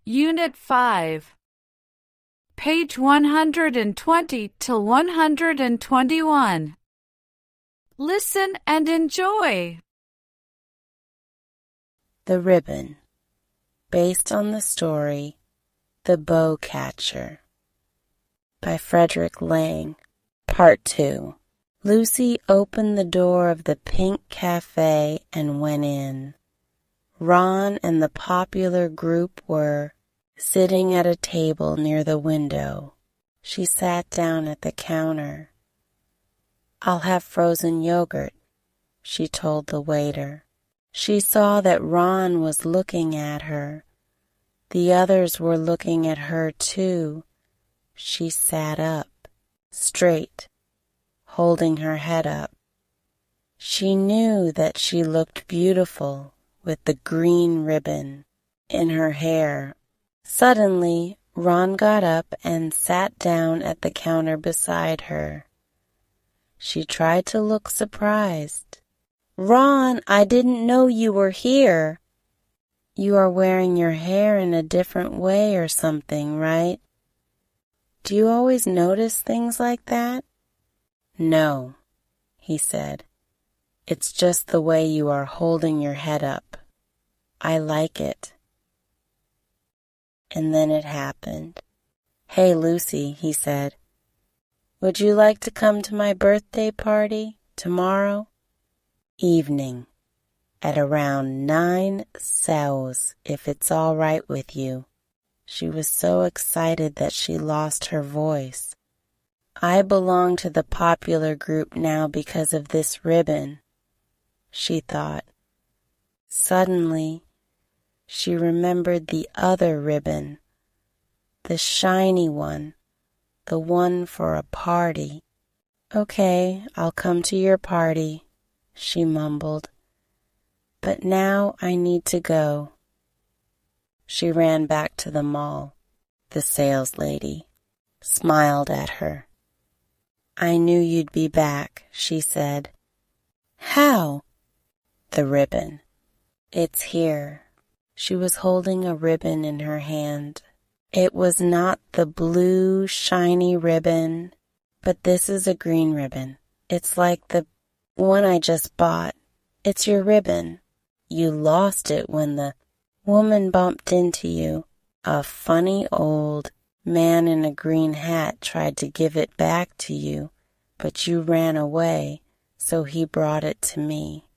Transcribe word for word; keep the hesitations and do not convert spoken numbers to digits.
Unit five, page one hundred twenty to one hundred twenty-one. Listen and enjoy. The Ribbon, based on the story The Bowcatcher by Frederick Lang. Part two. Lucy opened the door of the Pink Cafe and went in. Ron and the popular group were sitting at a table near the window. She sat down at the counter. "I'll have frozen yogurt," she told the waiter. She saw that Ron was looking at her. The others were looking at her too. She sat up, straight, holding her head up. She knew that she looked beautiful with the green ribbon in her hair. Suddenly, Ron got up and sat down at the counter beside her. She tried to look surprised. "Ron, I didn't know you were here." "You are wearing your hair in a different way or something, right? Do you always notice things like that?" "No," he said. "It's just the way you are holding your head up. I like it." And then it happened. "Hey, Lucy," he said, "would you like to come to my birthday party tomorrow evening at around nine sous, if it's all right with you?" She was so excited that she lost her voice. "I belong to the popular group now because of this ribbon," she thought. Suddenly, she remembered the other ribbon, the shiny one, the one for a party. "Okay, I'll come to your party," she mumbled. "But now I need to go." She ran back to the mall. The saleslady smiled at her. "I knew you'd be back," she said. "How?" "The ribbon. It's here." She was holding a ribbon in her hand. It was not the blue, shiny ribbon, but this is a green ribbon. It's like the one I just bought. It's your ribbon. You lost it when the woman bumped into you. A funny old man in a green hat tried to give it back to you, but you ran away, so he brought it to me.